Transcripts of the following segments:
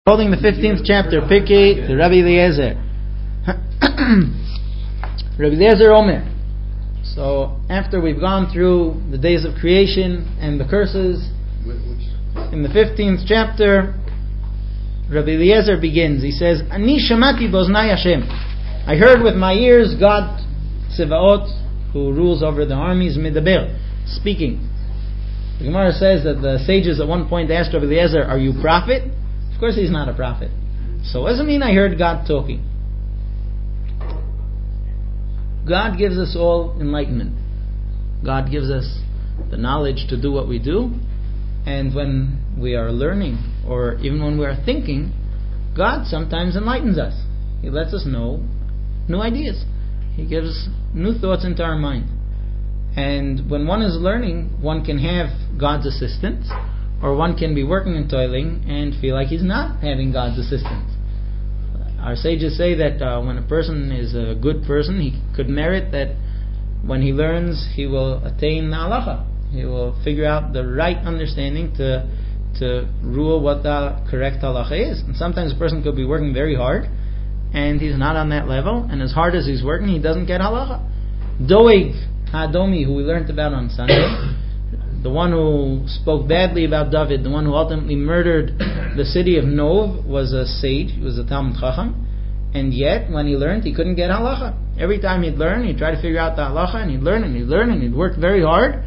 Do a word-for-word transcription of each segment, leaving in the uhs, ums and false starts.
Holding the fifteenth chapter, Pirkei to Rabbi Eliezer. Rabbi Eliezer Omer. So, after we've gone through the days of creation and the curses, in the fifteenth chapter, Rabbi Eliezer begins. He says, Ani shamati boznai Hashem. I heard with my ears God Tzevaot, who rules over the armies, Medaber, speaking. The Gemara says that the sages at one point asked Rabbi Eliezer, are you prophet? Of course he's not a prophet. So what does it mean I heard God talking? God gives us all enlightenment. God gives us the knowledge to do what we do. And when we are learning, or even when we are thinking, God sometimes enlightens us. He lets us know new ideas. He gives new thoughts into our mind. And when one is learning, one can have God's assistance, or one can be working and toiling and feel like he's not having God's assistance. Our sages say that uh, when a person is a good person, he could merit that when he learns, he will attain the halacha. He will figure out the right understanding to to rule what the correct halacha is. And sometimes a person could be working very hard, and he's not on that level, and as hard as he's working, he doesn't get halacha. Doeg Hadomi, who we learned about on Sunday, the one who spoke badly about David, the one who ultimately murdered the city of Nov, was a sage, he was a Talmud Chacham, and yet when he learned, he couldn't get halacha. Every time he'd learn, he'd try to figure out the halacha, and he'd learn and he'd learn and he'd work very hard,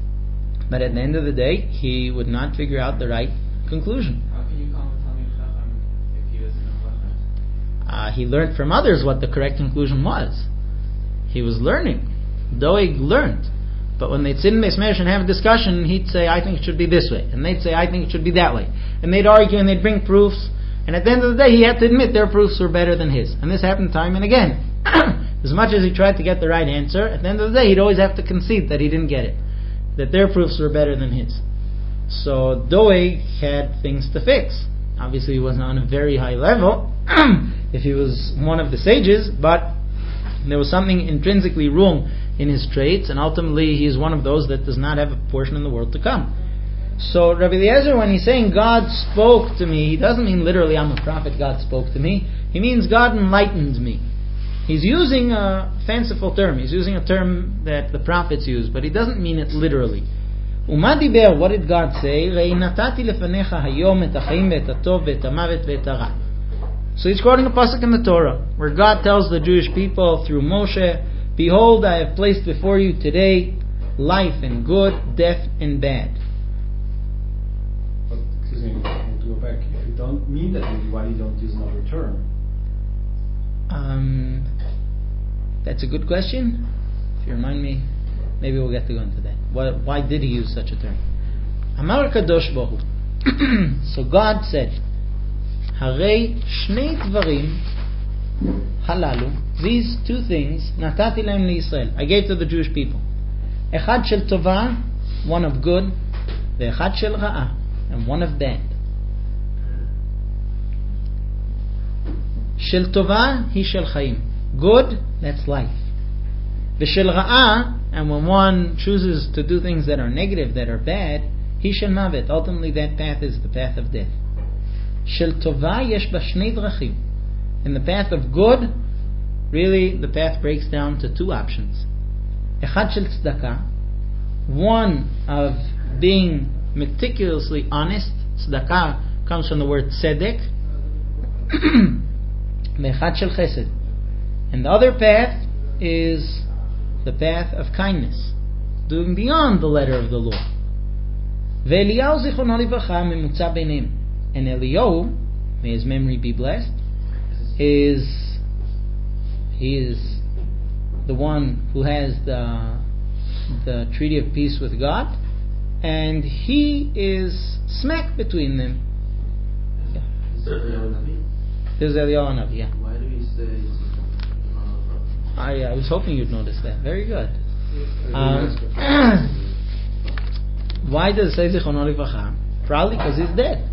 but at the end of the day, he would not figure out the right conclusion. How can you call him Talmud Chacham if he doesn't know halacha? Uh, he learned from others what the correct conclusion was. He was learning. Doeg learned. But when they'd sit in Beis Medrash and have a discussion, he'd say, I think it should be this way. And they'd say, I think it should be that way. And they'd argue and they'd bring proofs. And at the end of the day, he had to admit their proofs were better than his. And this happened time and again. As much as he tried to get the right answer, at the end of the day, he'd always have to concede that he didn't get it. That their proofs were better than his. So Doeg had things to fix. Obviously, he wasn't on a very high level if he was one of the sages, but there was something intrinsically wrong in his traits, and ultimately he is one of those that does not have a portion in the world to come. So Rabbi Eliezer, when he's saying God spoke to me, he doesn't mean literally I'm a prophet, God spoke to me. He means God enlightened me. He's using a fanciful term. He's using a term that the prophets use, but he doesn't mean it literally. Uma diber, what did God say? Rei natati lefanecha hayom et hachaim ve'et hatov ve'et hamavet ve'et hara. So he's quoting a pasuk in the Torah, where God tells the Jewish people through Moshe, behold, I have placed before you today life and good, death and bad. But, excuse me, to go back, if you don't mean that, why you don't use another term? Um, that's a good question. If you remind me, maybe we'll get to go into that. Why, why did he use such a term? Amar Kadosh Baruch Hu. So God said, Harei shnei dvarim halalu, these two things, natati lahem liYisrael, I gave to the Jewish people. Echad shel tova, one of good, ve'echad shel ra'a, and one of bad. Shel tova hi shel chaim, good, that's life. Ve'shel ra'a, and when one chooses to do things that are negative, that are bad, hi shel mavet, ultimately that path is the path of death. Shel tova yesh ba shnei drachim. In the path of good, really the path breaks down to two options. Echad shel tzedakah, one of being meticulously honest. Tzedakah comes from the word tzedek. Echad shel chesed. And the other path is the path of kindness, doing beyond the letter of the law. Ve'Eliyahu zichrono livracha memutza beineim. And Eliyahu, may his memory be blessed, is he is the one who has the the treaty of peace with God, and he is smack between them. Yeah. This is Eliyahu Navi. Yeah. Why do you say uh, I, I was hoping you'd notice that. Very good. Um, why does it say Zichrono Livracha? Probably because he's dead.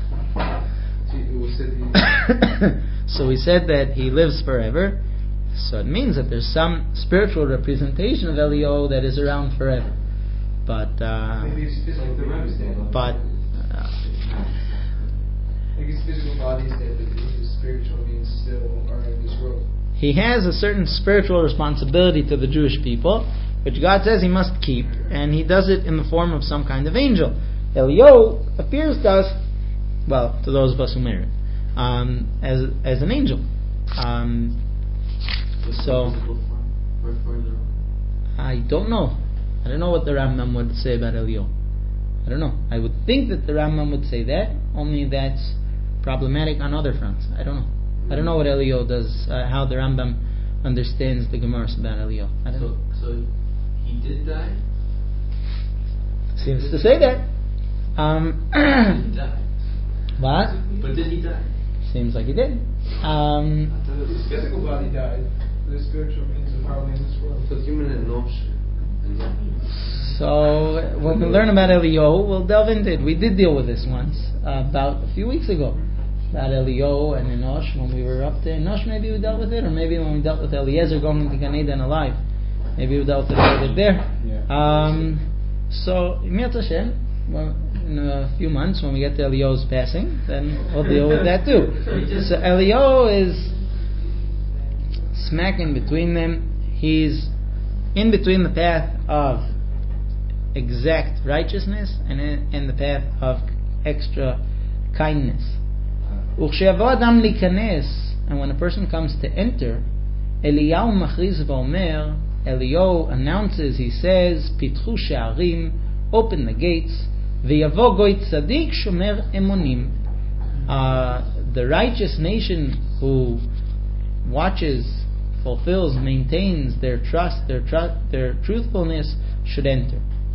So we said that he lives forever, so it means that there's some spiritual representation of Eliyahu that is around forever. But uh, Maybe it's just like the Rebbe. but uh, Like his physical body is dead, but his spiritual beings still are in this world. He has a certain spiritual responsibility to the Jewish people, which God says he must keep, and he does it in the form of some kind of angel. Eliyahu appears to us, well, to those of us who merit, um, as as an angel. Um, so, I don't know. I don't know what the Rambam would say about Eliyahu. I don't know. I would think that the Rambam would say that, only that's problematic on other fronts. I don't know. I don't know what Eliyahu does, uh, how the Rambam understands the Gemaras about Eliyahu. I don't so, know. So he did die? Seems to say that. Um, He did die. what? But did he die? Seems like he did. Um, His physical body died, but his spiritual beings are probably in this world. So human and notion. so when we learn about Eliyahu, we'll delve into it. We did deal with this once, uh, about a few weeks ago. About Eliyahu and Enosh, when we were up to Enosh, maybe we dealt with it, or maybe when we dealt with Eliezer going into Gan Eden alive, maybe we dealt with it a little bit there. Yeah. Um, so, Yirmiyat Hashem, well, in a few months when we get to Eliyahu's passing, then we'll deal with that too. So Eliyahu is smack in between them. He's in between the path of exact righteousness and in, and the path of extra kindness. וכשיבוא אדם להיכנס, and when a person comes to enter, Eliyahu מכריז ואומר, Eliyahu announces, he says, פיתחו שערים, open the gates, ויבוא גוי צדיק שומר אמונים. Uh, the righteous nation who watches, fulfills, maintains their trust, their tr- their truthfulness should enter.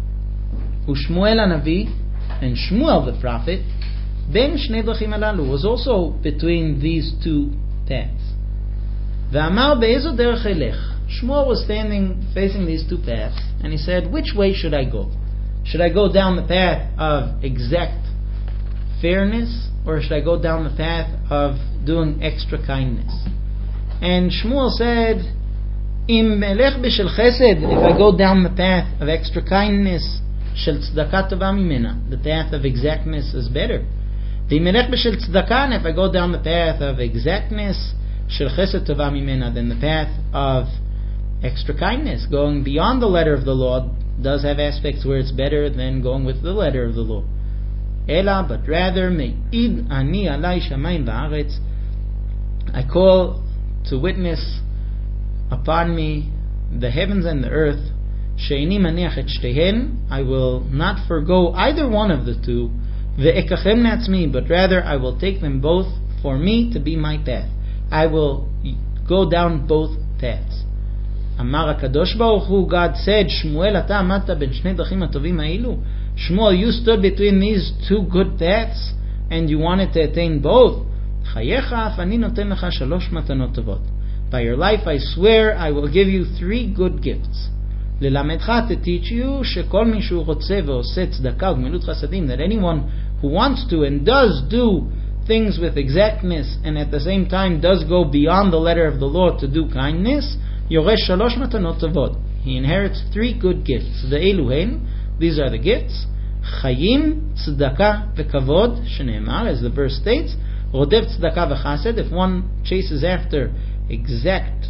ושמואל הנביא, and Shmuel the prophet, Ben Shnei Dlachim Alalu, was also between these two paths. Ve'amar be'ezo derech elech. Shmuel was standing facing these two paths, and he said, which way should I go? Should I go down the path of exact fairness, or should I go down the path of doing extra kindness? And Shmuel said, Im melech b'shel chesed, if I go down the path of extra kindness, shel tzedakah tova mimena, the path of exactness is better. V'im melech b'shel tzedakah, and if I go down the path of exactness, shel chesed tova mimena, then the path of extra kindness, going beyond the letter of the law, does have aspects where it's better than going with the letter of the law. Ela, but rather, me'id ani alai shamayim va'aretz, I call to witness upon me the heavens and the earth, she'ini maniach et shtehen, I will not forgo either one of the two, ve'ekachem ne'atzmi, but rather I will take them both for me to be my path. I will go down both paths. Amar HaKadosh Baruch Hu, God said, Shmuel ata amata ben shnei drachim hatovim hailu. Shmuel, you stood between these two good paths, and you wanted to attain both. Chayecha af ani noten lecha shalosh matanot tovot. By your life I swear I will give you three good gifts. Lelamedcha, to teach you, shekol mi shu rotze ve'oseh tzedakah u'gemilut chasadim, that anyone who wants to and does do things with exactness, and at the same time does go beyond the letter of the law to do kindness, yoresh shalosh matanot tovot, he inherits thrve good gifts. The eluhen, these are the gifts: chayim, tzedakah, v'kavod, shene'emar, as the verse states, rodev tzedakah v'chased, if one chases after exact,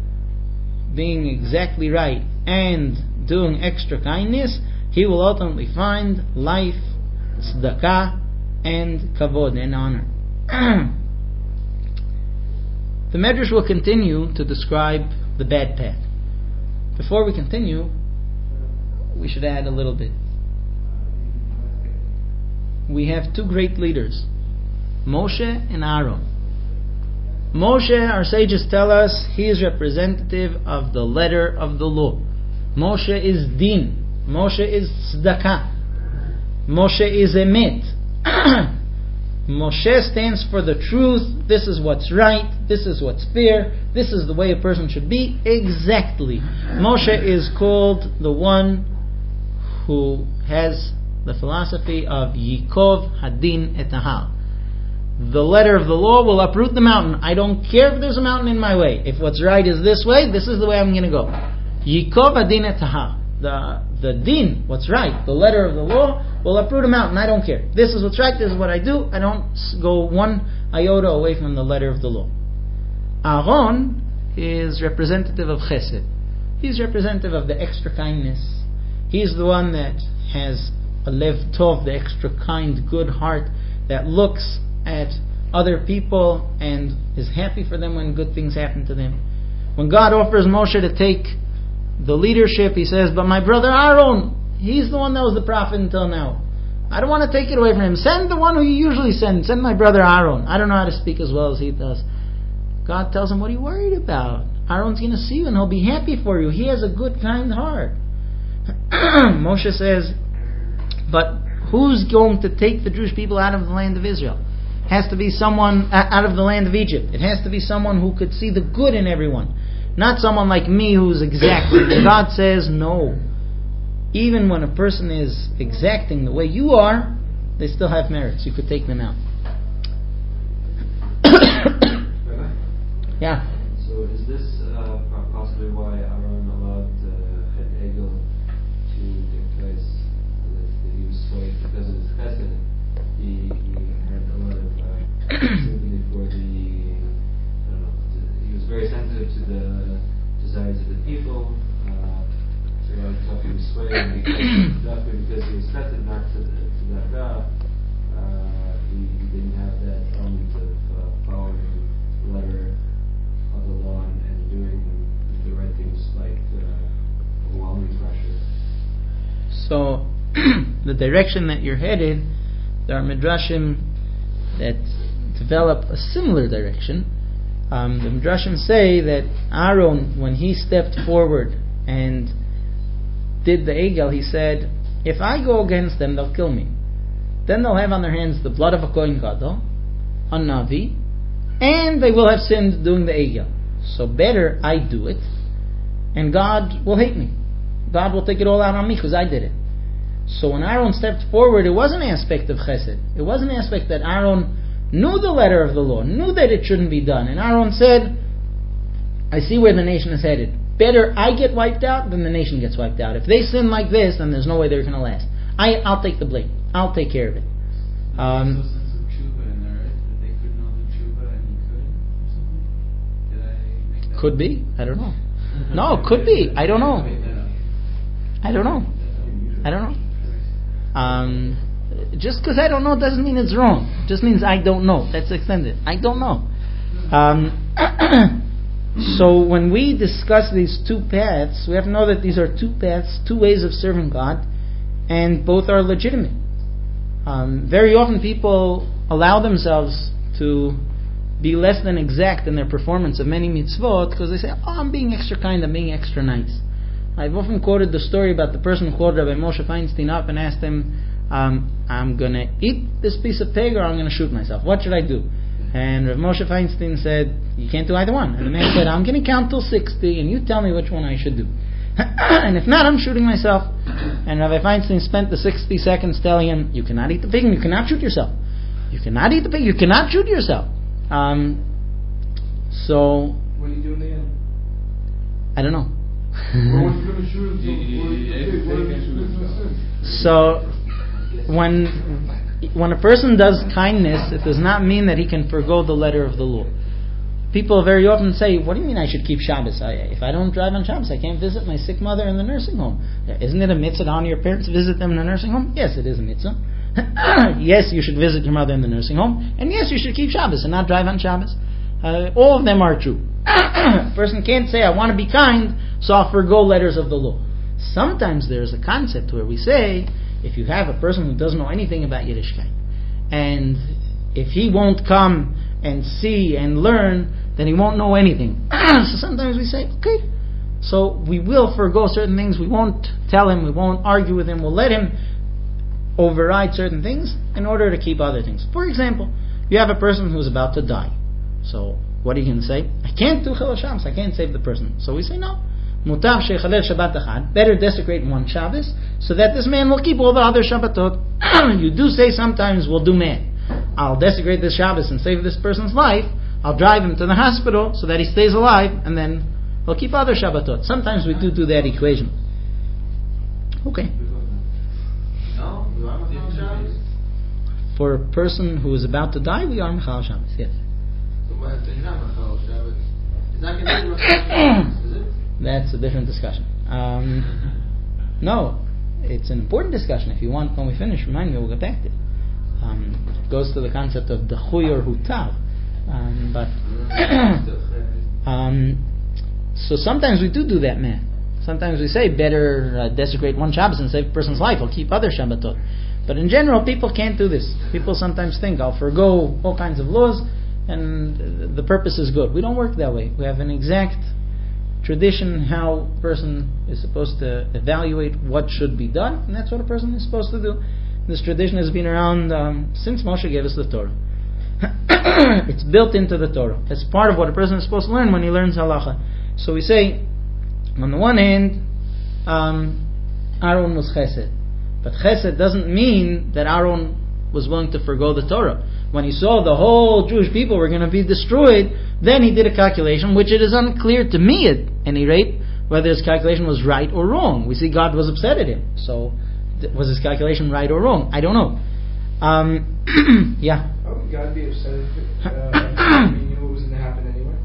being exactly right, and doing extra kindness, he will ultimately find life, tzedakah, and kavod, and honor. The Medrash will continue to describe the bad path. Before we continue, we should add a little bit. We have two great leaders, Moshe and Aaron. Moshe, our sages tell us, he is representative of the letter of the law. Moshe is din. Moshe is tzedakah. Moshe is emet. Moshe stands for the truth. This is what's right. This is what's fair. This is the way a person should be. Exactly. Moshe is called the one who has the philosophy of Yikov Hadin et Nahar. The letter of the law will uproot the mountain. I don't care if there's a mountain in my way. If what's right is this way, this is the way I'm going to go. Yikov Hadin et Nahar. The, the din, what's right, the letter of the law, We'll uproot a mountain. I don't care. This is what's right. This is what I do. I don't go one iota away from the letter of the law. Aaron is representative of Chesed. He's representative of the extra kindness. He's the one that has a lev tov, the extra kind, good heart, that looks at other people and is happy for them when good things happen to them. When God offers Moshe to take the leadership, he says, but my brother Aaron, he's the one that was the prophet until now. I don't want to take it away from him. Send the one who you usually send. Send my brother Aaron. I don't know how to speak as well as he does. God tells him, what are you worried about? Aaron's going to see you and he'll be happy for you. He has a good, kind heart. Moshe says, but who's going to take the Jewish people out of the land of Israel? It has to be someone uh, out of the land of Egypt. It has to be someone who could see the good in everyone. Not someone like me who's exacting. And God says, no. Even when a person is exacting the way you are, they still have merits. You could take them out. Yeah. So is this uh, possibly why Aaron allowed uh, Het Egel to take place? That he was swayed because of his chesed. He, he had a lot of uh, sympathy for the, I don't know, the, he was very sensitive to the desires of the people. Uh, so a lot of stuff he was swayed because, definitely because he was chesed, not to, to that God. Uh, he, he didn't have that element of uh, following the letter of the law and, and doing the right things like uh, overwhelming pressure. So, the direction that you're headed, there are midrashim that develop a similar direction. Um, the midrashim say that Aaron, when he stepped forward and did the egel, he said, if I go against them, they'll kill me. Then they'll have on their hands the blood of a Kohen Gadol, a Navi, and they will have sinned doing the egel. So better I do it, and God will hate me. God will take it all out on me because I did it. So when Aaron stepped forward, it was an aspect of chesed. It was an aspect that Aaron knew the letter of the law, knew that it shouldn't be done. And Aaron said, I see where the nation is headed. Better I get wiped out than the nation gets wiped out. If they sin like this, then there's no way they're going to last. I, I'll take the blame. I'll take care of it. Um, Could be. I don't know. No, could be. I don't know. I don't know. I don't know. Um, just because I don't know doesn't mean it's wrong. It just means I don't know. That's extended. I don't know. Um, so when we discuss these two paths, we have to know that these are two paths, two ways of serving God, and both are legitimate. Um, very often people allow themselves to be less than exact in their performance of many mitzvot because they say, oh, I'm being extra kind, I'm being extra nice. I've often quoted the story about the person who called Rabbi Moshe Feinstein up and asked him, um, I'm going to eat this piece of pig or I'm going to shoot myself. What should I do? And Rabbi Moshe Feinstein said, you can't do either one. And the man said, I'm going to count till sixty and you tell me which one I should do. And if not, I'm shooting myself. And Rabbi Feinstein spent the sixty seconds telling him, you cannot eat the pig and you cannot shoot yourself. You cannot eat the pig, you cannot shoot yourself. Um, so, What are you doing then? I don't know. Well, what you going to shoot? So, when when a person does kindness, it does not mean that he can forgo the letter of the law. People very often say, what do you mean I should keep Shabbos? I, if I don't drive on Shabbos, I can't visit my sick mother in the nursing home. Isn't it a mitzvah to honor your parents to visit them in the nursing home? Yes, it is a mitzvah. Yes, you should visit your mother in the nursing home, and yes, you should keep Shabbos and not drive on Shabbos. Uh, all of them are true. A person can't say, I want to be kind, so I'll forgo letters of the law. Sometimes there's a concept where we say, if you have a person who doesn't know anything about Yiddishkeit, and if he won't come and see and learn, then he won't know anything. So sometimes we say, okay, so we will forgo certain things, we won't tell him, we won't argue with him, we'll let him override certain things in order to keep other things. For example, you have a person who's about to die. So, what are you going to say? I can't do Chilul Shabbos, I can't save the person. So we say, no. Mutav she'chalel Shabbat Echad, better desecrate one Shabbos, so that this man will keep all the other Shabbatot. You do say sometimes, we'll do man. I'll desecrate this Shabbos and save this person's life. I'll drive him to the hospital so that he stays alive, and then we'll keep other Shabbatot. Sometimes we do do that equation. Okay. No, for a person who is about to die, we are Mechal Shabbos. Yes. So what if they're not Mechal Shabbos? Is that considered Mechal Shabbos? Is it? That's a different discussion. Um, no, it's an important discussion. If you want, when we finish, remind me, we'll get back to it. Um, it goes to the concept of Dachuy or Hutav. Um, but um, so sometimes we do do that math. Sometimes we say better uh, desecrate one Shabbos and save a person's life. I'll keep other Shabbatot. But in general, people can't do this. People sometimes think I'll forgo all kinds of laws and the purpose is good. We don't work that way. We have an exact tradition how a person is supposed to evaluate what should be done, and that's what a person is supposed to do. This tradition has been around um, since Moshe gave us the Torah. It's built into the Torah. It's part of what a person is supposed to learn when he learns halacha. So we say, on the one hand, um, Aaron was chesed. But chesed doesn't mean that Aaron was willing to forgo the Torah. When he saw the whole Jewish people were going to be destroyed, then he did a calculation, which it is unclear to me at any rate, whether his calculation was right or wrong. We see God was upset at him. So, th- was his calculation right or wrong? I don't know. Um, yeah. How would God be upset if uh, he knew what was going to happen anyway?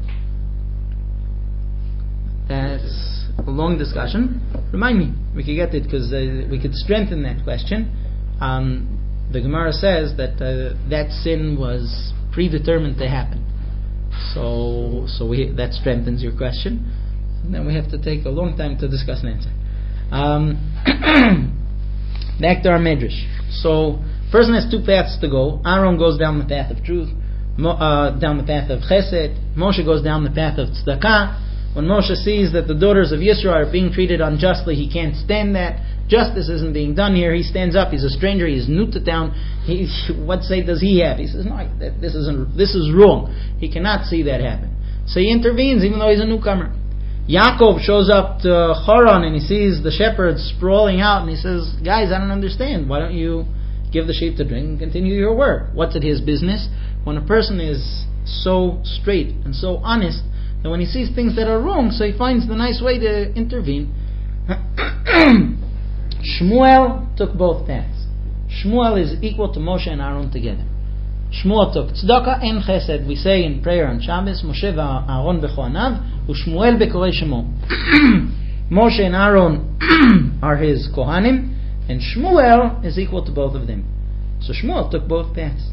That's a long discussion. Remind me. We could get it because uh, we could strengthen that question. Um, the Gemara says that uh, that sin was predetermined to happen. So, so we, that strengthens your question. And then we have to take a long time to discuss an answer. Um, back to our medrash. So, person has two paths to go. Aaron goes down the path of truth, Mo, uh, down the path of chesed. Moshe goes down the path of tzedakah. When Moshe sees that the daughters of Yisro are being treated unjustly, he can't stand that. Justice isn't being done here. He stands up. He's a stranger. He's new to town. He, what say does he have? He says, "No, this isn't. This is wrong." He cannot see that happen. So he intervenes, even though he's a newcomer. Yaakov shows up to Haran and he sees the shepherds sprawling out, and he says, "Guys, I don't understand. Why don't you give the sheep to drink and continue your work?" What's it his business? When a person is so straight and so honest, that when he sees things that are wrong, so he finds the nice way to intervene. Shmuel took both paths. Shmuel is equal to Moshe and Aaron together. Shmuel took tzedakah and chesed. We say in prayer on Shabbos, Moshe v'Aaron b'chohanav, u'Shmuel b'korei shemo. Moshe and Aaron are his kohanim, and Shmuel is equal to both of them. So Shmuel took both paths.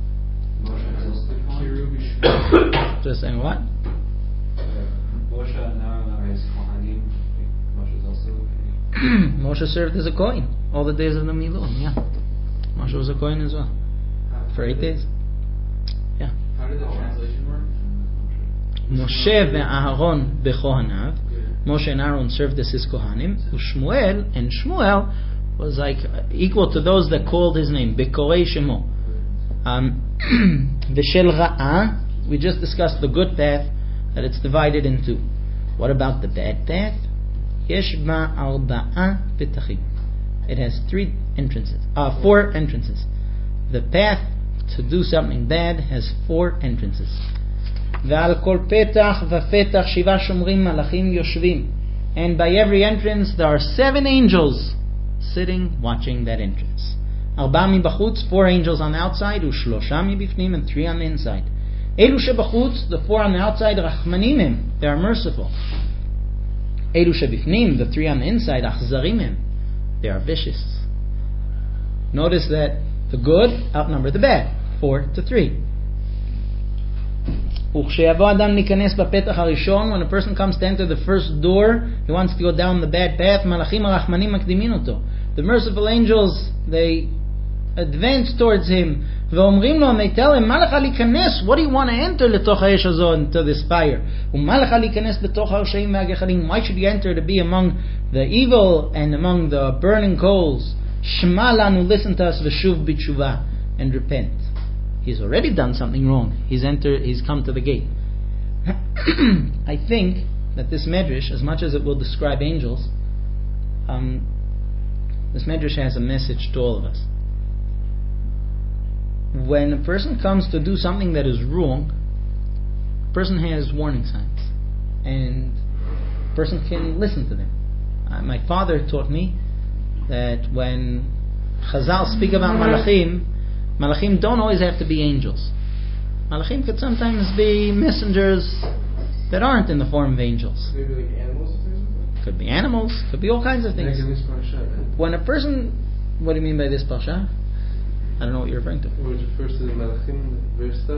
Just saying what? Moshe and Aaron are his kohanim. Moshe is also. Moshe served as a kohen all the days of the Miluim. Yeah, Moshe was a kohen as well for eight days. Yeah. How did the translation work? Moshe ve'Aaron bechohanav. Moshe and Aaron served as his kohanim. Shmuel and Shmuel was like equal to those that called his name bekorei shemo. Um, V'shel ra'ah, we just discussed the good path, that it's divided in two. What about the bad path? Yesh ba arba'a petachim. It has three entrances, uh, four entrances. The path to do something bad has four entrances. Ve'al kol petach v'fetach shiva shomrim malachim yoshvim. And by every entrance there are seven angels sitting, watching that entrance. Arba mibachutz, four angels on the outside, u'shlosha mibifnim, and three on the inside. Elu shebachutz, the four on the outside, rachmanim, they are merciful. Elu shebifnim, the three on the inside, achzarimim, they are vicious. Notice that the good outnumber the bad, four to three. U'chsheyavo adam nikanes bapetach harishon, when a person comes to enter the first door, he wants to go down the bad path, malachim arachmanim makdimin oto. The merciful angels, they advance towards him. Ve'omrim lo, and they tell him, "Ma lecha likanes? What do you want to enter letoch ha'esh hazot, into this fire? U'ma lecha likanes betoch ha'osheim ve'agechalim? Why should you enter to be among the evil and among the burning coals? Shema lanu, listen to us, v'shuv b'tshuva, and repent." He's already done something wrong. He's entered. He's come to the gate. I think that this medrash, as much as it will describe angels, um, this medrash has a message to all of us. When a person comes to do something that is wrong, a person has warning signs, and a person can listen to them. Uh, my father taught me that when Chazal speak about Malachim, Malachim don't always have to be angels. Malachim could sometimes be messengers that aren't in the form of angels. Maybe like animals or something? Could be animals, could be all kinds of things. When a person, what do you mean by this parasha? I don't know what you're referring to. Which refers to the Malachim, the first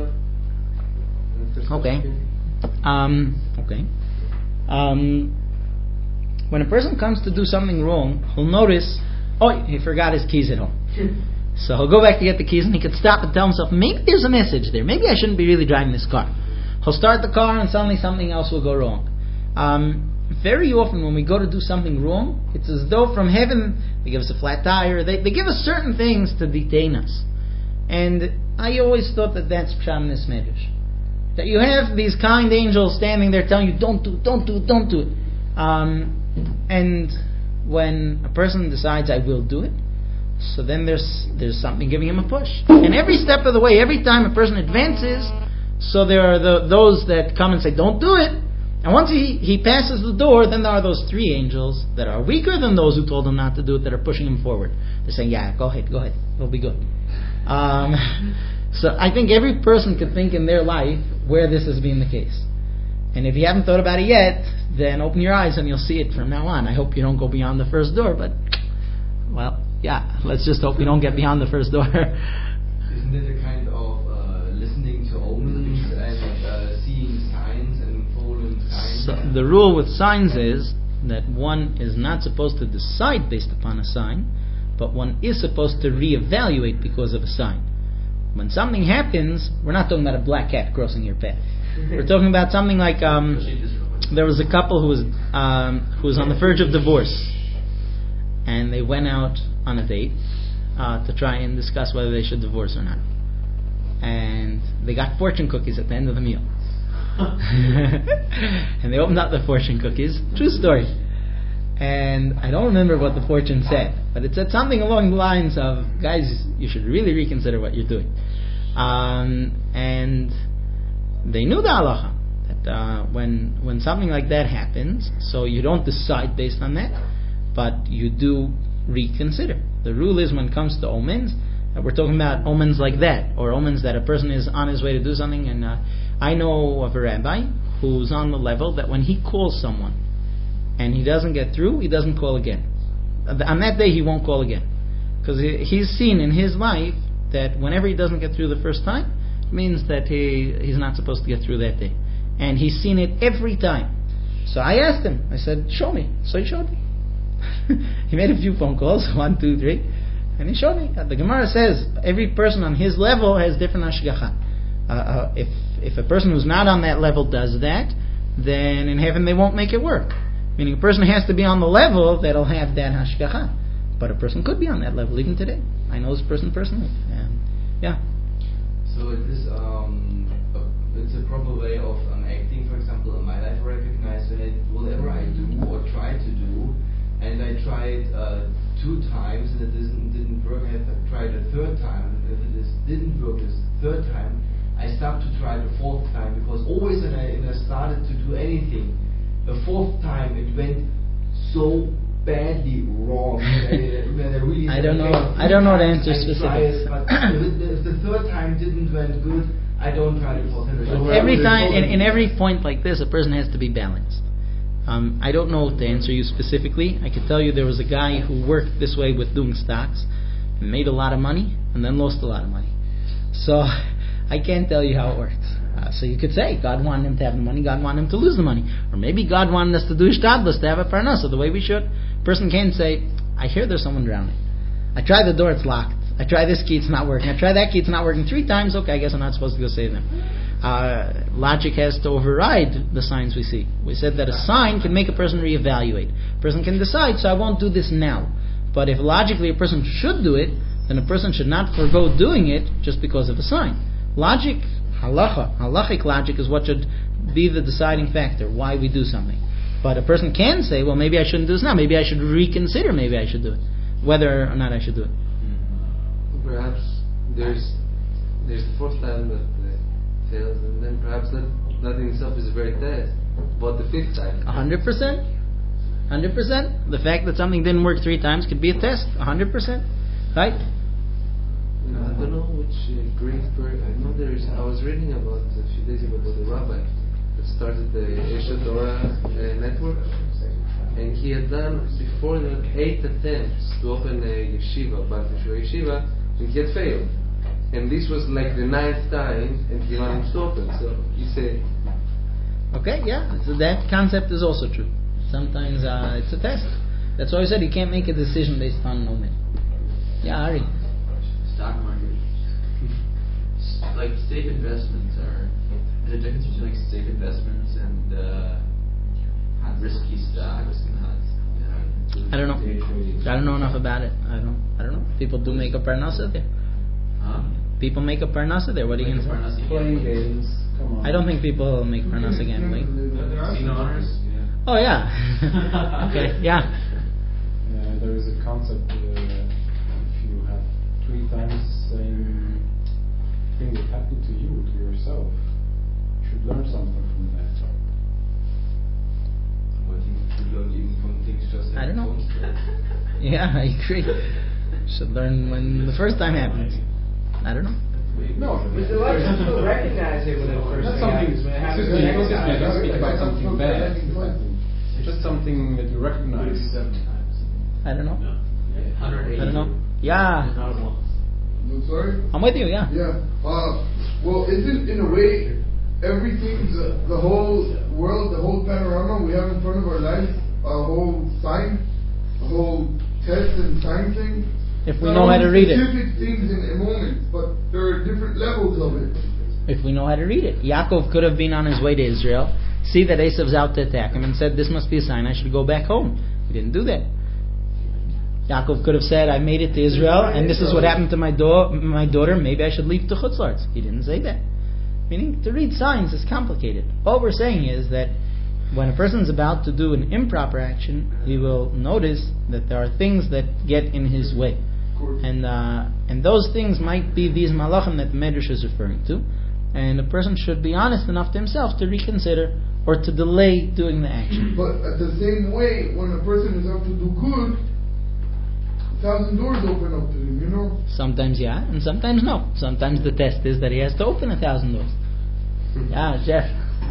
star. Okay. Um, okay. Um, when a person comes to do something wrong, he'll notice, oh, he forgot his keys at home. So he'll go back to get the keys, and he could stop and tell himself, maybe there's a message there. Maybe I shouldn't be really driving this car. He'll start the car, and suddenly something else will go wrong. Um, very often when we go to do something wrong, it's as though from heaven they give us a flat tire. They, they give us certain things to detain us. And I always thought that that's Pshat in this Medrash. That you have these kind angels standing there telling you, don't do it, don't do it, don't do it. Um, and when a person decides, I will do it, so then there's there's something giving him a push. And every step of the way, every time a person advances, so there are the, those that come and say, don't do it. And once he, he passes the door, then there are those three angels that are weaker than those who told him not to do it, that are pushing him forward. They're saying, yeah, go ahead, go ahead, it'll be good. Um, so I think every person could think in their life where this has been the case. And if you haven't thought about it yet, then open your eyes and you'll see it from now on. I hope you don't go beyond the first door, but, well, yeah, let's just hope you don't get beyond the first door. Isn't it a kind of uh, listening to omens and uh, seeing signs and following signs? So the rule with signs is that one is not supposed to decide based upon a sign, but one is supposed to reevaluate because of a sign. When something happens, we're not talking about a black cat crossing your path. We're talking about something like um, there was a couple who was um, who was on the verge of divorce, and they went out on a date uh, to try and discuss whether they should divorce or not. And they got fortune cookies at the end of the meal. And they opened up the fortune cookies. True story. And I don't remember what the fortune said, but it said something along the lines of, guys, you should really reconsider what you're doing. Um, and they knew the halacha, that uh, when when something like that happens, so you don't decide based on that, but you do reconsider. The rule is, when it comes to omens, uh, we're talking about omens like that, or omens that a person is on his way to do something. And uh, I know of a rabbi who's on the level that when he calls someone and he doesn't get through, he doesn't call again. On that day he won't call again, because he's seen in his life that whenever he doesn't get through the first time, it means that he he's not supposed to get through that day. And he's seen it every time. So I asked him, I said, show me. So he showed me. He made a few phone calls, one, two, three, and he showed me. The Gemara says every person on his level has different hashgacha. Uh, uh, if if a person who's not on that level does that, then in heaven they won't make it work. Meaning a person has to be on the level that'll have that hashgacha. But a person could be on that level even today. I know this person personally. And yeah. So it is um, a, it's a proper way of um, acting. For example, in my life, I recognize that I, whatever I do or try to do, and I tried uh, two times and it didn't didn't work. I tried a third time, and if it is, didn't work this third time, I stopped to try the fourth time, because always when I, when I started to do anything, the fourth time it went so badly wrong. That I, that I, really I don't know. I don't know the answer specifics. It, but if, it, if the third time didn't went good, I don't try the fourth time. So every time, in, in every point like this, a person has to be balanced. Um, I don't know to answer you specifically. I can tell you there was a guy who worked this way with doing stocks, and made a lot of money, and then lost a lot of money. So I can't tell you how it works. Uh, so you could say God wanted him to have the money, God wanted him to lose the money, or maybe God wanted us to do ishtadlus, to have a parnasa the way we should. A person can't say, I hear there's someone drowning. I try the door, it's locked. I try this key, it's not working. I try that key, it's not working three times. Okay, I guess I'm not supposed to go save them. Uh, logic has to override the signs we see. We said that a sign can make a person reevaluate. A person can decide, so I won't do this now. But if logically a person should do it, then a person should not forego doing it just because of a sign. Logic, halacha, halachic logic is what should be the deciding factor, why we do something. But a person can say, well, maybe I shouldn't do this now. Maybe I should reconsider, maybe I should do it. Whether or not I should do it. Perhaps there's there's the fourth time that uh, fails, and then perhaps that, that in itself is a very test. But the fifth time, A hundred percent, hundred percent. The fact that something didn't work three times could be a test. A hundred percent, right? I don't know which great bird. I know there is. I was reading about a few days ago about a rabbi that started the Esha Torah uh, network, and he had done before that eight attempts to open a yeshiva, but a yeshiva, and he had failed. And this was like the ninth time, and he managed to open. So he said, okay, yeah, so that concept is also true. Sometimes uh, it's a test. That's why I said you can't make a decision based on no man. Yeah, Ari. Stock market. Like safe investments are. There's a difference between like safe investments and uh, risky stocks and not. Uh, I don't know. I don't know enough about it. I don't. I don't know. People do make a parnasa there. Huh? People make a parnasa there. What are you going to say? Playing games. Come on. I don't think people make parnasa gambling. Casino owners? Oh yeah. Okay. Yeah. Uh, there is a concept. Uh, if you have three times the same thing that happened to you, to yourself, you should learn something from that. What you should learn even from things just I don't know. happened. Yeah, I agree. Should learn when the first time happens. I don't know. No, But a lot of people recognize it when it first not thing something. happens. When it happens Excuse me, the next excuse me, I time. don't speak about something bad. Just something that you recognize. I don't know. one hundred eighty. I don't know. Yeah. I'm sorry? I'm with you. Yeah. Yeah. Uh, well, isn't in a way everything, the, the whole world, the whole panorama we have in front of our lives, a whole sign, a whole test and sign thing? If we Not know how only to read it. specific things in a moment, but there are different levels of it. If we know how to read it. Yaakov could have been on his way to Israel, see that Esav's out to attack him, and said, this must be a sign, I should go back home. He didn't do that. Yaakov could have said, I made it to Israel, and this is what happened to my, do- my daughter, maybe I should leave to Chutz La'aretz. He didn't say that. Meaning, to read signs is complicated. All we're saying is that when a person's about to do an improper action, he will notice that there are things that get in his way. And uh, and those things might be these malachim that the Medrash is referring to. And a person should be honest enough to himself to reconsider or to delay doing the action. But at the same way, when a person is out to do good, a thousand doors open up to him, you know? Sometimes yeah, and sometimes no. Sometimes the test is that he has to open a thousand doors. Yeah, Jeff.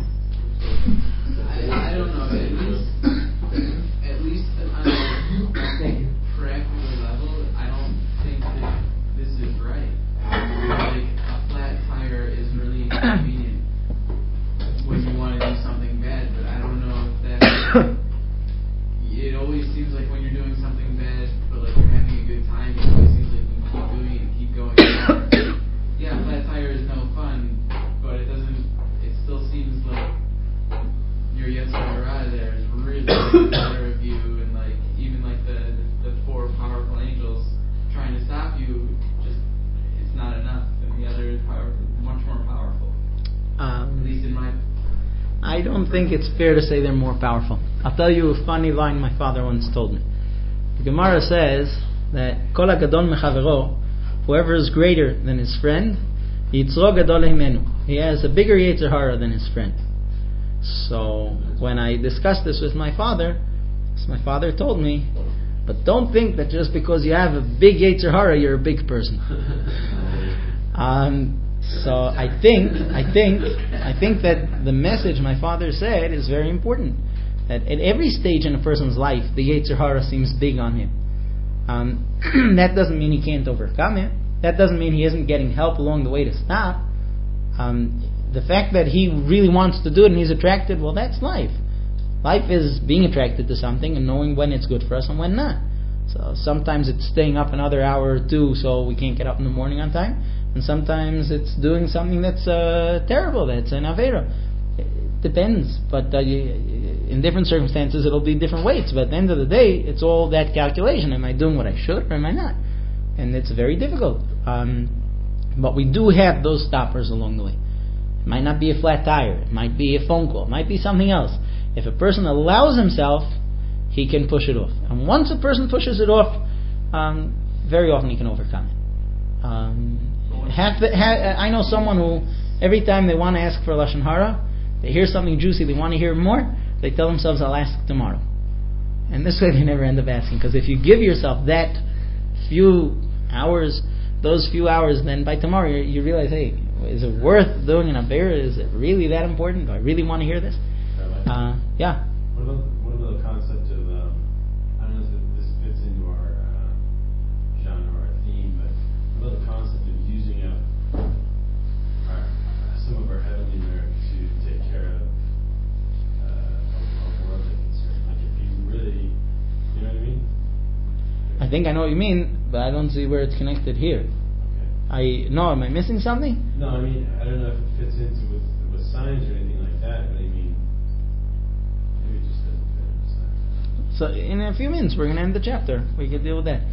I, I don't know. At least, at least on a practical level, I don't think that this is right. Like a flat tire is really inconvenient when you want to do something bad, but I don't know if that. It always seems like when you're doing something bad, but like you're having a good time, it always seems like you keep doing it, keep going. Yeah, a flat tire is no fun, but it doesn't. It still seems like your Yetzer Hara there is really better of you, and like even like the, the the four powerful angels trying to stop you, just it's not enough, and the other is power, much more powerful. Um, At least in my. I don't think it's fair to say they're more powerful. I'll tell you a funny line my father once told me. The Gemara says that Kol HaGadol Mechavero, whoever is greater than his friend, Yitzro Gadol Himenu. He has a bigger Yetzer Hara than his friend. So when I discussed this with my father, my father told me, but don't think that just because you have a big Yetzer Hara, you're a big person. um, so I think, I think, I think that the message my father said is very important. That at every stage in a person's life, the Yetzer Hara seems big on him. Um, that doesn't mean he can't overcome it. That doesn't mean he isn't getting help along the way to stop. Um, the fact that he really wants to do it and he's attracted, well, that's life. Life is being attracted to something and knowing when it's good for us and when not. So sometimes it's staying up another hour or two so we can't get up in the morning on time, and sometimes it's doing something that's uh, terrible, that's an avera. It depends, but uh, in different circumstances it'll be different weights. But at the end of the day, it's all that calculation. Am I doing what I should or am I not? And it's very difficult. Um, but we do have those stoppers along the way. It might not be a flat tire. It might be a phone call. It might be something else. If a person allows himself, he can push it off. And once a person pushes it off, um, very often he can overcome it. Um, have the, have, I know someone who, every time they want to ask for Lashon Hara, they hear something juicy, they want to hear more, they tell themselves, I'll ask tomorrow. And this way they never end up asking. Because if you give yourself that few hours, those few hours, then by tomorrow you, you realize, hey, is it worth doing an Avera? Is it really that important? Do I really want to hear this? Uh, yeah. What about, what about the concept of, um, I don't know if this fits into our uh, genre or our theme, but what about the concept of using up our, some of our heavenly merit to take care of uh, a worldly concern? Like if you really, you know what I mean? I think I know what you mean, but I don't see where it's connected here. Okay. I no, am I missing something? No, I mean, I don't know if it fits into with, with science or anything like that, but I mean, maybe it just doesn't fit into science. So in a few minutes we're going to end the chapter. We can deal with that.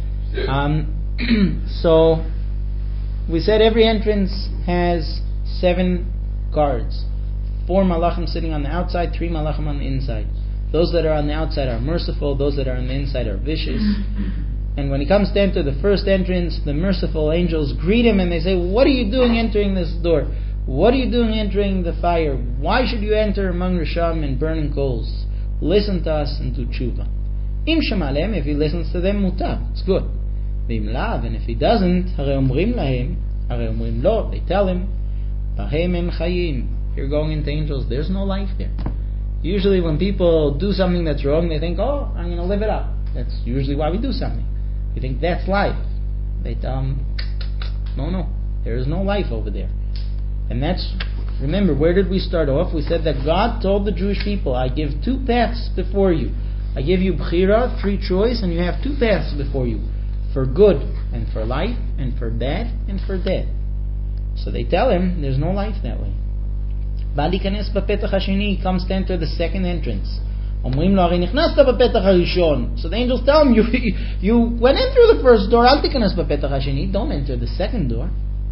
Um, so we said every entrance has seven guards. Four malachim sitting on the outside, three malachim on the inside. Those that are on the outside are merciful, those that are on the inside are vicious. And when he comes to enter the first entrance, the merciful angels greet him and they say, what are you doing entering this door? What are you doing entering the fire? Why should you enter among Risham and burning coals? Listen to us and do tshuva. Im shamalem, if he listens to them, mutab, it's good. V'im lav, and if he doesn't, harei omrim lahem, harei omrim lo, they tell him, bahem en chayim, you're going into angels, there's no life there. Usually when people do something that's wrong, they think, oh, I'm going to live it up. That's usually why we do something. We think that's life. They tell them, no, no, there is no life over there. And that's, remember, where did we start off? We said that God told the Jewish people, I give two paths before you. I give you bchira, free choice, and you have two paths before you. For good and for life, and for bad and for death. So they tell him, there's no life that way. Balikanes b'petach hashini, comes to enter the second entrance. Omrim lo ari nichnasta b'petach harishon. So the angels tell him, you, you went in through the first door, al tikanes b'petach hashini, don't enter the second door.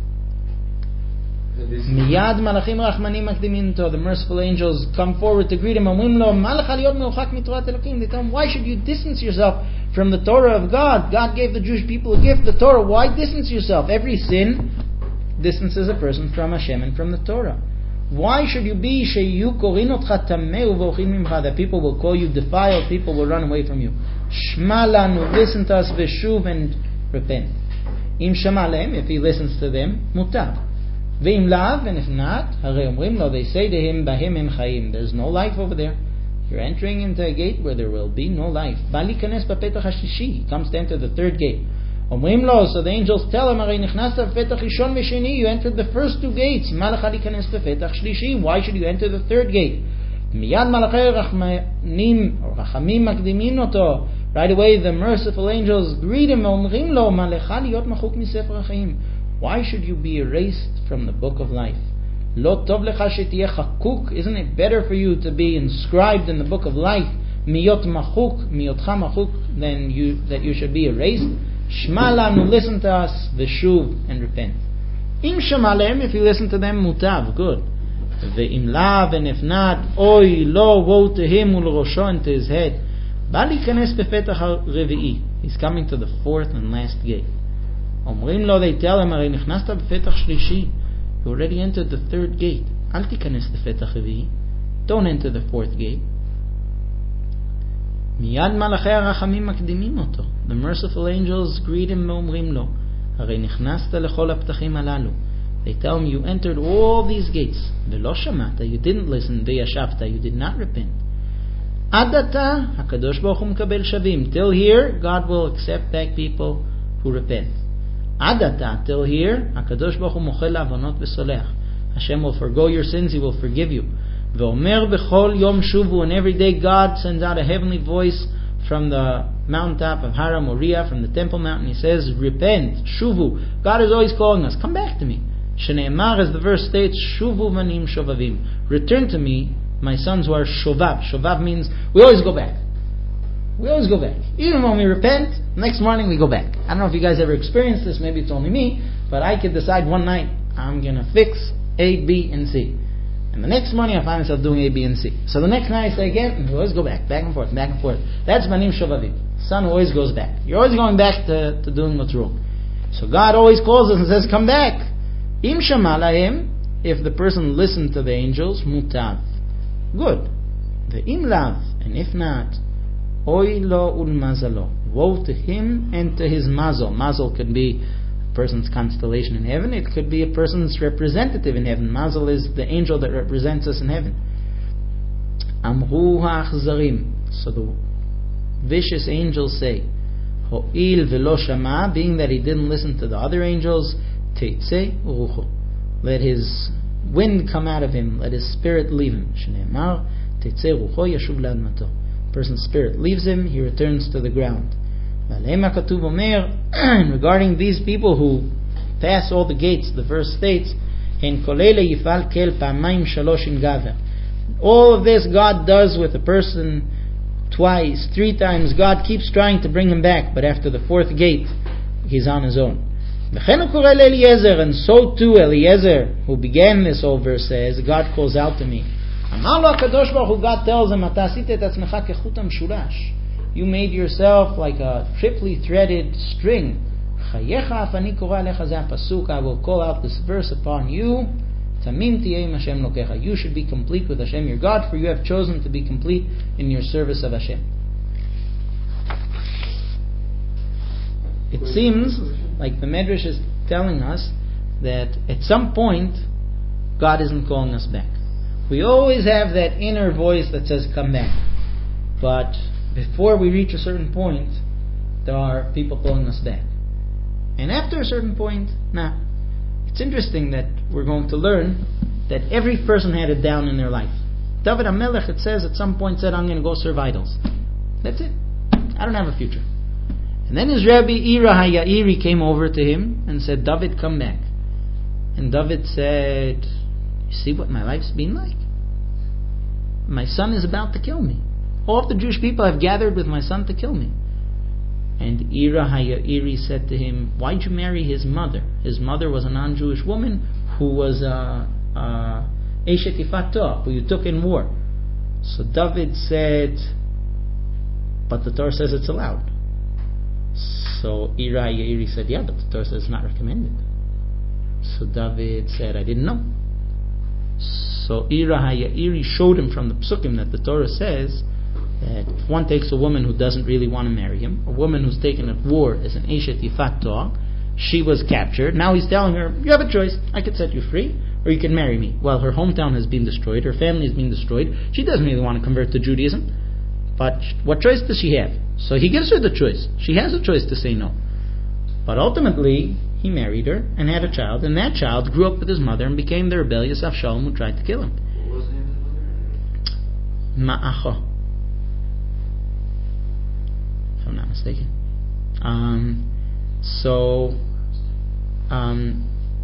Miyad malachim rachmanim makdimin to, the merciful angels come forward to greet him. Omrim lo malach aliyot meuchak mitorat elokim. They tell him, why should you distance yourself from the Torah of God? God gave the Jewish people a gift, the Torah. Why distance yourself? Every sin distances a person from Hashem and from the Torah. Why should you be sheyu korin otcha tameh uvochin mimcha, that people will call you defiled, people will run away from you? Shma lanu, listen to us, veshuv, and repent. Im shama lehem, if he listens to them, mutar. Ve'im lav, and if not, harei omrim lo, they say to him, bahem em chayim, there's no life over there. You're entering into a gate where there will be no life. Bali kanes b'petach hashishi, he comes to enter the third gate. Omrim lo, so the angels tell him, Arei nichnasta b'petach rishon v'sheni, you entered the first two gates. Malach alikanes b'petach shlishi, why should you enter the third gate? Miyad malachei rachmanim or rachamim makdimin oto, right away the merciful angels greet him. Omrim lo, malecha liot machuk misefer hachaim, why should you be erased from the book of life? Lo tov lecha shetiyeh chakuk, isn't it better for you to be inscribed in the book of life? Miyot machuk, miyotcha machuk, than you that you should be erased. Shma lanu, listen to us, veshuv, and repent. Im shamalem, if you listen to them, mutav, good. Ve'im lav, and if not, oy lo, woe to him, ulrosho, and to his head. Bali kanes befetach revi'i, he's coming to the fourth and last gate. Omrim lo, they tell him, Arei nichnasta befetach shlishi, you already entered the third gate. Al tikanes befetach revi'i, don't enter the fourth gate. Miyad malachei harachamim makdimim oto, the merciful angels greet him. Omrim lo, harei nichnasta lechol haptachim halalu, they tell him, you entered all these gates. Velo shamata, you didn't listen. Veyashavta, you did not repent. Adata hakadosh baruch hu mekabel shavim, till here God will accept back people who repent. Adata, till here hakadosh baruch hu mochel avonot v'solech, Hashem will forgo your sins, He will forgive you. V'omer b'chol yom shuvu, and every day God sends out a heavenly voice from the mountaintop of Hara Moriah, from the Temple Mountain. He says, repent, shuvu. God is always calling us, come back to me. Shneimar, as the verse states, shuvu vanim shovavim, return to me, my sons who are shovav. Shovav means we always go back. We always go back. Even when we repent, next morning we go back. I don't know if you guys ever experienced this, maybe it's only me, but I could decide one night, I'm going to fix A, B, and C. And the next morning I find myself doing A, B, and C. So the next night I say again, and we always go back, back and forth, back and forth. That's Banim Shovavim. Son who always goes back. You're always going back to, to doing what's wrong. So God always calls us and says, come back. Im shamalahim, if the person listened to the angels, mutav. Good. The im lav, and if not, oy lo ul mazalo. Woe to him and to his mazal. Mazal can be person's constellation in heaven. It could be a person's representative in heaven. Mazel is the angel that represents us in heaven. Amru ha'achzarim. So the vicious angels say, Ho'il velo shama, being that he didn't listen to the other angels, Teitze rucho. Let his wind come out of him, let his spirit leave him. Shneimar, Teitze rucho yashuv la'admato. Person's spirit leaves him, he returns to the ground. Regarding these people who pass all the gates, the verse states, all of this God does with a person twice, three times. God keeps trying to bring him back, but after the fourth gate, he's on his own. And so too Eliezer, who began this whole verse, says, God calls out to me. God tells him, you made yourself like a triply threaded string. I will call out this verse upon you. You should be complete with Hashem your God, for you have chosen to be complete in your service of Hashem. It seems like the Medrash is telling us that at some point God isn't calling us back. We always have that inner voice that says come back, but before we reach a certain point, there are people pulling us back. And after a certain point, nah. It's interesting that we're going to learn that every person had it down in their life. David HaMelech, it says, at some point said, I'm going to go serve idols. That's it. I don't have a future. And then his Rabbi Ira HaYairi came over to him and said, David, come back. And David said, you see what my life's been like? My son is about to kill me. All of the Jewish people have gathered with my son to kill me. And Ira HaYairi said to him, why'd you marry his mother? His mother was a non-Jewish woman who was a Eshet Yifat To'ah, who you took in war. So David said, but the Torah says it's allowed. So Ira HaYairi said, yeah, but the Torah says it's not recommended. So David said, I didn't know. So Ira HaYairi showed him from the Psukim that the Torah says that if one takes a woman who doesn't really want to marry him, a woman who's taken at war as an Eshet Yifat To'ah, she was captured. Now he's telling her, you have a choice. I could set you free, or you can marry me. Well, her hometown has been destroyed, her family has been destroyed. She doesn't really want to convert to Judaism, but what choice does she have? So he gives her the choice. She has a choice to say no. But ultimately, he married her and had a child, and that child grew up with his mother and became the rebellious Avshalom who tried to kill him. What was the name of the mother? Ma'acho, if I'm not mistaken. Um, so, um,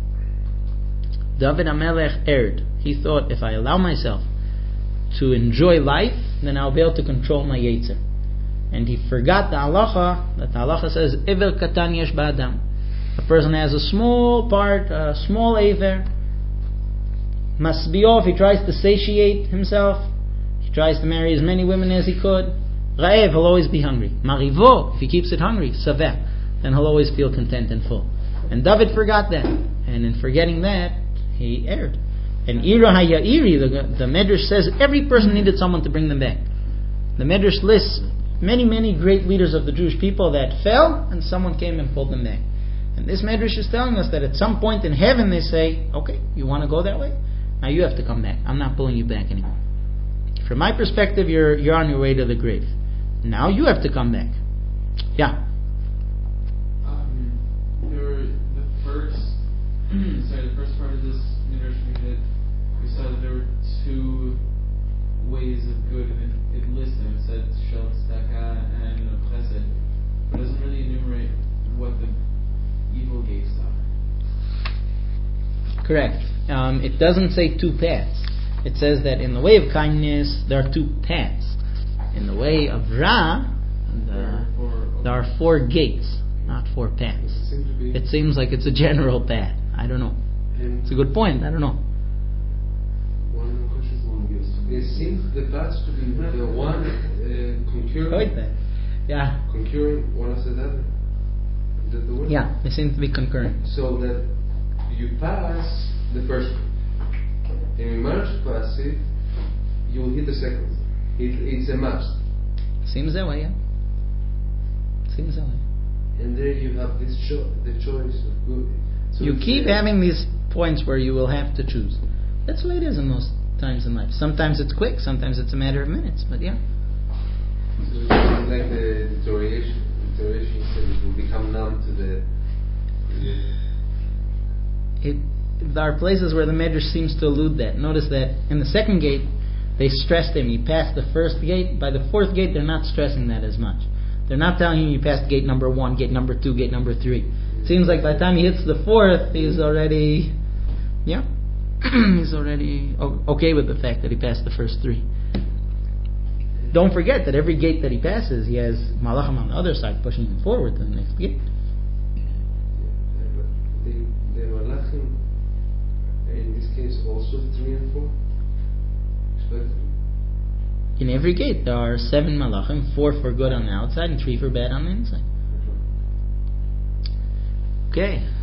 David HaMelech erred. He thought, if I allow myself to enjoy life, then I'll be able to control my Yetzer. And he forgot the halacha, that the halacha says, Ever katan yesh ba'adam. A person has a small part, a small aver, must be off. He tries to satiate himself. He tries to marry as many women as he could. Ra'ev, he'll always be hungry. Marivo, if he keeps it hungry, saveh, then he'll always feel content and full. And David forgot that. And in forgetting that, he erred. And Ira HaYairi, the, the Medrash says, every person needed someone to bring them back. The Medrash lists many, many great leaders of the Jewish people that fell, and someone came and pulled them back. And this Medrash is telling us that at some point in heaven they say, okay, you want to go that way? Now you have to come back. I'm not pulling you back anymore. From my perspective, you're you're on your way to the grave. Now you have to come back. Yeah. Um, there were the first, sorry, the first part of this Midrash we did, we saw that there were two ways of good, and it, it lists them. It said Shel Tzedakah and Chesed, but it doesn't really enumerate what the evil gates are. Correct. Um, it doesn't say two paths. It says that in the way of kindness there are two paths. In the way of Ra, the, there are four gates, not four paths. It seems like it's a general path. I don't know. It's a good point. I don't know. It seems the paths to be the one uh, concurring. Yeah. Concurring one after the other. Is that the word? Yeah, they seem to be concurrent. So that you pass the first one. And in manage to pass it, you will hit the second. It, it's a must. Seems that way, yeah. Seems that way. and there you have this cho- the choice of good. So You it's, keep uh, having these points where you will have to choose. That's the way it is in most times in life. Sometimes it's quick, sometimes it's a matter of minutes, but yeah. So it's like the deterioration, deterioration said it will become numb to the. It, there are places where the Medrash seems to allude that. Notice that in the second gate, they stressed him. He passed the first gate. By the fourth gate, they're not stressing that as much. They're not telling him you passed gate number one, gate number two, gate number three. It seems like by the time he hits the fourth, he's already, yeah, he's already okay with the fact that he passed the first three. Don't forget that every gate that he passes, he has Malachim on the other side pushing him forward to the next gate. The, the Malachim, in this case, also three and four, respectively. In every gate, there are seven Malachim, four for good on the outside and three for bad on the inside. Okay.